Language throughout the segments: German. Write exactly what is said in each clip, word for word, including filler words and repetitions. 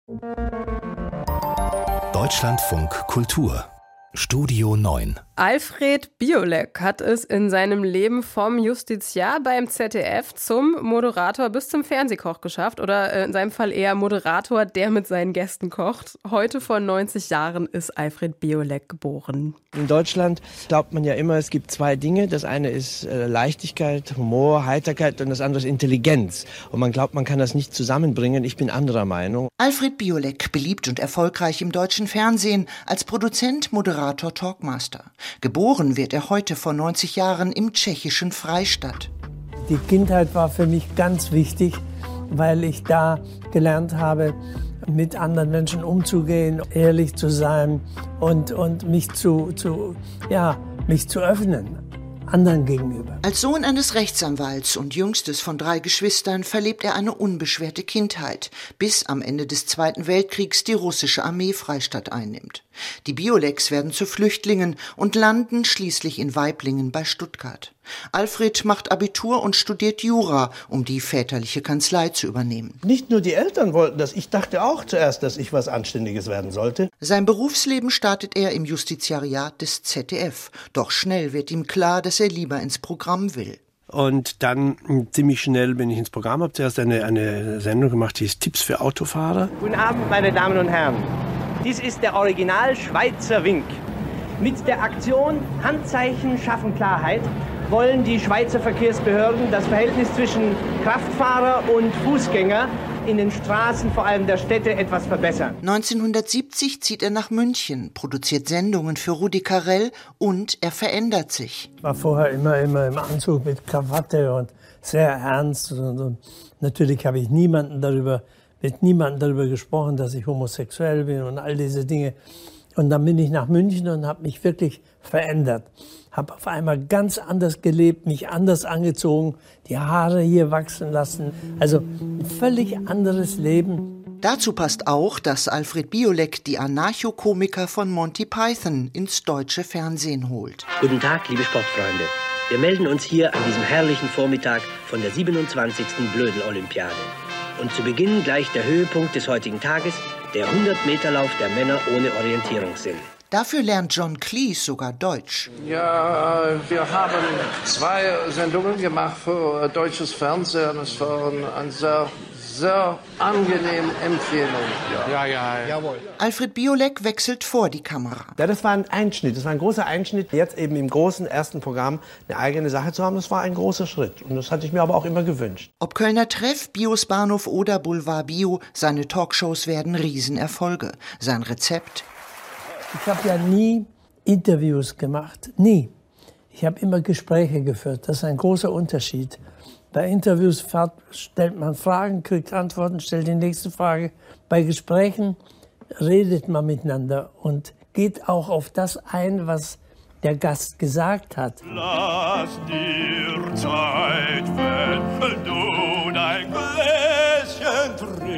Deutschlandfunk Kultur Studio neun. Alfred Biolek hat es in seinem Leben vom Justiziar beim Z D F zum Moderator bis zum Fernsehkoch geschafft. Oder in seinem Fall eher Moderator, der mit seinen Gästen kocht. Heute vor neunzig Jahren ist Alfred Biolek geboren. In Deutschland glaubt man ja immer, es gibt zwei Dinge. Das eine ist äh, Leichtigkeit, Humor, Heiterkeit und das andere ist Intelligenz. Und man glaubt, man kann das nicht zusammenbringen. Ich bin anderer Meinung. Alfred Biolek, beliebt und erfolgreich im deutschen Fernsehen, als Produzent, Moderator, Talkmaster. Geboren wird er heute vor neunzig Jahren im tschechischen Freistadt. Die Kindheit war für mich ganz wichtig, weil ich da gelernt habe, mit anderen Menschen umzugehen, ehrlich zu sein und, und mich zu, zu, ja, mich zu öffnen. Anderen gegenüber. Als Sohn eines Rechtsanwalts und jüngstes von drei Geschwistern verlebt er eine unbeschwerte Kindheit, bis am Ende des Zweiten Weltkriegs die russische Armee Freistadt einnimmt. Die Bioleks werden zu Flüchtlingen und landen schließlich in Waiblingen bei Stuttgart. Alfred macht Abitur und studiert Jura, um die väterliche Kanzlei zu übernehmen. Nicht nur die Eltern wollten das, ich dachte auch zuerst, dass ich was Anständiges werden sollte. Sein Berufsleben startet er im Justiziariat des Z D F. Doch schnell wird ihm klar, dass er lieber ins Programm will. Und dann ziemlich schnell bin ich ins Programm, habe zuerst eine, eine Sendung gemacht, die hieß Tipps für Autofahrer. Guten Abend, meine Damen und Herren. Dies ist der Original Schweizer Wink. Mit der Aktion Handzeichen schaffen Klarheit wollen die Schweizer Verkehrsbehörden das Verhältnis zwischen Kraftfahrer und Fußgänger in den Straßen, vor allem der Städte, etwas verbessern. neunzehnhundertsiebzig zieht er nach München, produziert Sendungen für Rudi Carrell und er verändert sich. Ich war vorher immer, immer im Anzug mit Krawatte und sehr ernst. Und, und natürlich habe ich niemanden darüber, mit niemandem darüber gesprochen, dass ich homosexuell bin und all diese Dinge. Und dann bin ich nach München und habe mich wirklich verändert. Habe auf einmal ganz anders gelebt, mich anders angezogen, die Haare hier wachsen lassen. Also ein völlig anderes Leben. Dazu passt auch, dass Alfred Biolek die Anarcho-Komiker von Monty Python ins deutsche Fernsehen holt. Guten Tag, liebe Sportfreunde. Wir melden uns hier an diesem herrlichen Vormittag von der siebenundzwanzigsten Blödel-Olympiade. Und zu Beginn gleich der Höhepunkt des heutigen Tages, der hundert-Meter-Lauf der Männer ohne Orientierungssinn. Dafür lernt John Cleese sogar Deutsch. Ja, wir haben zwei Sendungen gemacht für deutsches Fernsehen. Es war eine sehr, sehr angenehme Empfehlung. Ja, ja, ja. Jawohl. Alfred Biolek wechselt vor die Kamera. Ja, das war ein Einschnitt, das war ein großer Einschnitt. Jetzt eben im großen ersten Programm eine eigene Sache zu haben, das war ein großer Schritt. Und das hatte ich mir aber auch immer gewünscht. Ob Kölner Treff, Bios Bahnhof oder Boulevard Bio, seine Talkshows werden Riesenerfolge. Sein Rezept: Ich habe ja nie Interviews gemacht, nie. Ich habe immer Gespräche geführt, das ist ein großer Unterschied. Bei Interviews stellt man Fragen, kriegt Antworten, stellt die nächste Frage. Bei Gesprächen redet man miteinander und geht auch auf das ein, was der Gast gesagt hat. Lass dir Zeit, wenn du dein Gläschen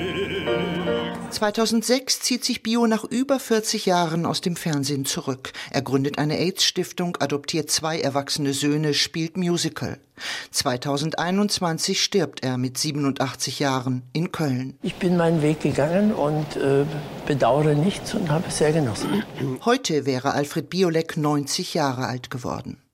trinkst. zweitausendsechs zieht sich Bio nach über vierzig Jahren aus dem Fernsehen zurück. Er gründet eine AIDS-Stiftung, adoptiert zwei erwachsene Söhne, spielt Musical. zweitausendeinundzwanzig stirbt er mit siebenundachtzig Jahren in Köln. Ich bin meinen Weg gegangen und äh, bedauere nichts und habe es sehr genossen. Heute wäre Alfred Biolek neunzig Jahre alt geworden.